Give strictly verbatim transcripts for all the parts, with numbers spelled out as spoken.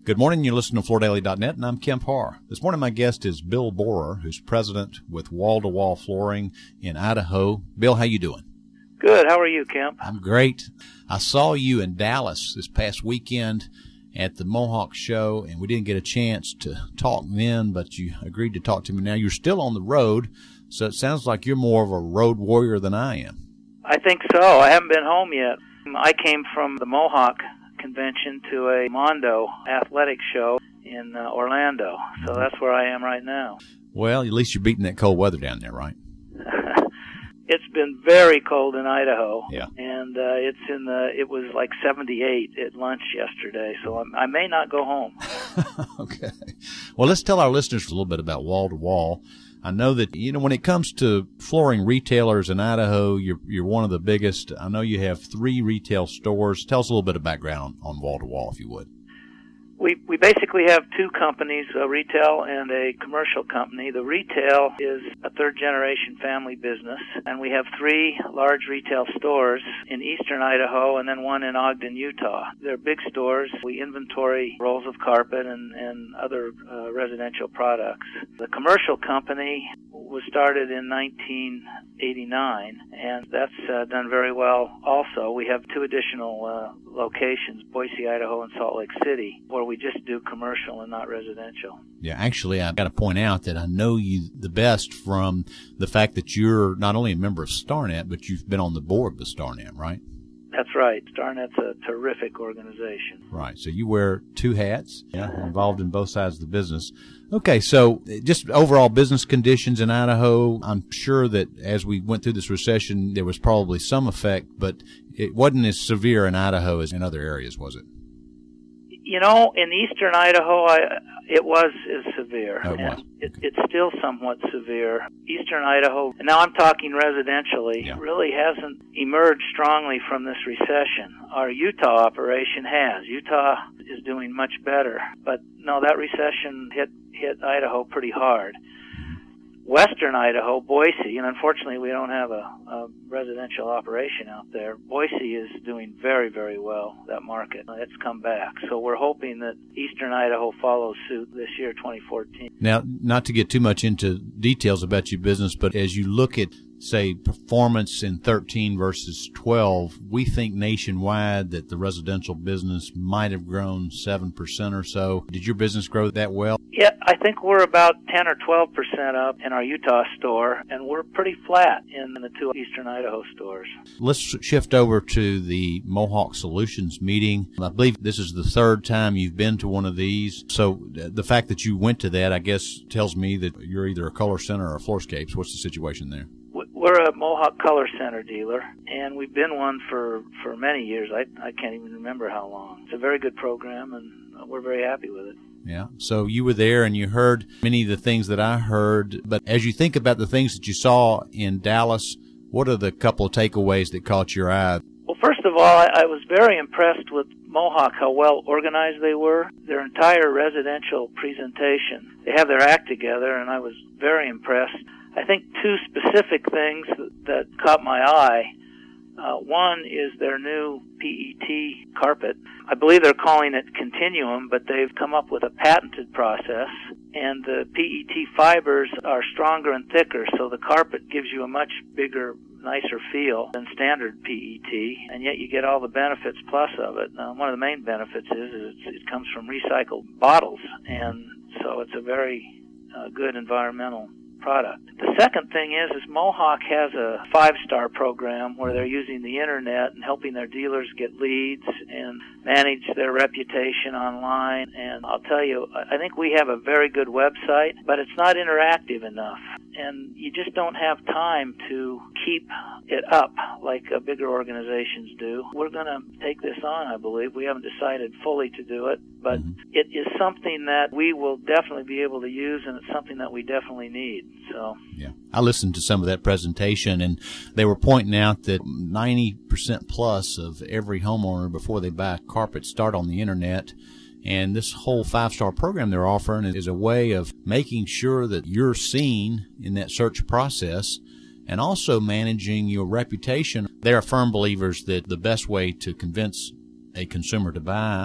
Good morning. You're listening to Floor Daily dot net, and I'm Kemp Harr. This morning, my guest is Bill Borer, who's president with Wall to Wall Flooring in Idaho. Bill, how you doing? Good. How are you, Kemp? I'm great. I saw you in Dallas this past weekend at the Mohawk Show, and we didn't get a chance to talk then, but you agreed to talk to me now. You're still on the road, so it sounds like you're more of a road warrior than I am. I think so. I haven't been home yet. I came from the Mohawk convention to a Mondo athletic show in uh, Orlando, so that's where I am right now. Well, at least you're beating that cold weather down there, right? It's been very cold in Idaho, yeah. and uh, it's in the. It was like seventy-eight at lunch yesterday, so I'm, I may not go home. Okay. Well, let's tell our listeners a little bit about Wall to Wall. I know that, you know, when it comes to flooring retailers in Idaho, you're you're one of the biggest. I know you have three retail stores. Tell us a little bit of background on, on Wall to Wall, if you would. We we basically have two companies, a retail and a commercial company. The retail is a third-generation family business, and we have three large retail stores in eastern Idaho and then one in Ogden, Utah. They're big stores. We inventory rolls of carpet and, and other uh, residential products. The commercial company was started in nineteen eighty-nine, and that's uh, done very well also. We have two additional uh, locations, Boise, Idaho, and Salt Lake City, where we just do commercial and not residential. Yeah, actually, I've got to point out that I know you the best from the fact that you're not only a member of StarNet, but you've been on the board with StarNet, right? That's right. StarNet's a terrific organization. Right. So you wear two hats, yeah, involved in both sides of the business. Okay, so just overall business conditions in Idaho, I'm sure that as we went through this recession, there was probably some effect, but it wasn't as severe in Idaho as in other areas, was it? You know, in eastern Idaho, I, it was as severe. Oh, it was. It, it's still somewhat severe. Eastern Idaho, and now I'm talking residentially, yeah. really hasn't emerged strongly from this recession. Our Utah operation has. Utah is doing much better. But, no, that recession hit, hit Idaho pretty hard. Western Idaho, Boise, and unfortunately we don't have a, a residential operation out there. Boise is doing very, very well, that market. It's come back. So we're hoping that eastern Idaho follows suit this year, twenty fourteen. Now, not to get too much into details about your business, but as you look at, say, performance in thirteen versus twelve, we think nationwide that the residential business might have grown seven percent or so. Did your business grow that well? Yeah, I think we're about ten or twelve percent up in our Utah store, and we're pretty flat in the two eastern Idaho stores. Let's shift over to the Mohawk Solutions meeting. I believe this is the third time you've been to one of these. So the fact that you went to that, I guess, tells me that you're either a Color Center or a Floorscapes. What's the situation there? We're a Mohawk Color Center dealer, and we've been one for, for many years. I, I can't even remember how long. It's a very good program, and we're very happy with it. Yeah. So you were there and you heard many of the things that I heard. But as you think about the things that you saw in Dallas, what are the couple of takeaways that caught your eye? Well, first of all, I, I was very impressed with Mohawk, how well organized they were. Their entire residential presentation, they have their act together, and I was very impressed. I think two specific things that, that caught my eye. Uh, one is their new P E T carpet. I believe they're calling it Continuum, but they've come up with a patented process, and the P E T fibers are stronger and thicker, so the carpet gives you a much bigger, nicer feel than standard P E T, and yet you get all the benefits plus of it. Now, one of the main benefits is, is it comes from recycled bottles, and so it's a very uh, good environmental product. The second thing is, is Mohawk has a five-star program where they're using the internet and helping their dealers get leads and manage their reputation online. And I'll tell you, I think we have a very good website, but it's not interactive enough. And you just don't have time to keep it up like uh, bigger organizations do. We're going to take this on, I believe. We haven't decided fully to do it, but mm-hmm. it is something that we will definitely be able to use, and it's something that we definitely need. So yeah, I listened to some of that presentation, and they were pointing out that ninety percent plus of every homeowner before they buy a carpet start on the internet. And this whole five-star program they're offering is a way of making sure that you're seen in that search process and also managing your reputation. They're firm believers that the best way to convince a consumer to buy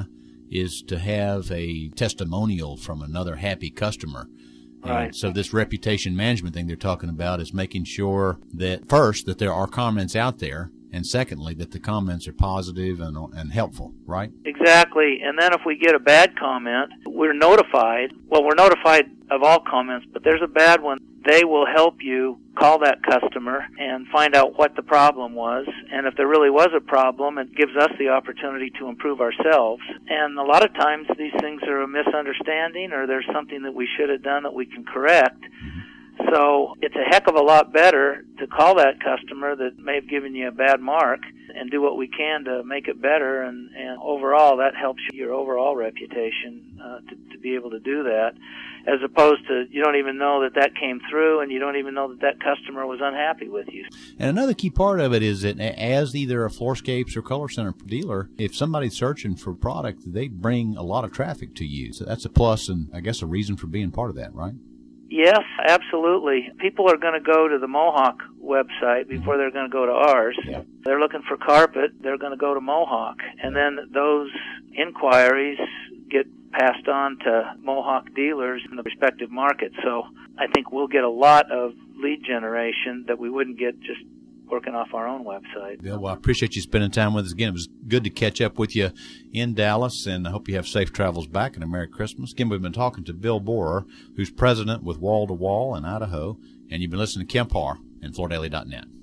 is to have a testimonial from another happy customer. Right. And so this reputation management thing they're talking about is making sure that, first, that there are comments out there, and secondly, that the comments are positive and, and helpful, right? Exactly. And then if we get a bad comment, we're notified. Well, we're notified of all comments, but there's a bad one. They will help you call that customer and find out what the problem was. And if there really was a problem, it gives us the opportunity to improve ourselves. And a lot of times these things are a misunderstanding, or there's something that we should have done that we can correct. So it's a heck of a lot better to call that customer that may have given you a bad mark and do what we can to make it better. And, and overall, that helps your overall reputation uh, to, to be able to do that, as opposed to you don't even know that that came through and you don't even know that that customer was unhappy with you. And another key part of it is that as either a Floorscapes or Color Center dealer, if somebody's searching for product, they bring a lot of traffic to you. So that's a plus and I guess a reason for being part of that, right? Yes, absolutely. People are going to go to the Mohawk website before they're going to go to ours. Yeah. They're looking for carpet, they're going to go to Mohawk. And then those inquiries get passed on to Mohawk dealers in the respective markets. So I think we'll get a lot of lead generation that we wouldn't get just working off our own website. Yeah, well, I appreciate you spending time with us again. It was good to catch up with you in Dallas, and I hope you have safe travels back and a Merry Christmas. Again, we've been talking to Bill Borer, who's president with Wall to Wall in Idaho, and you've been listening to Kemp Harr and Florida Daily dot net.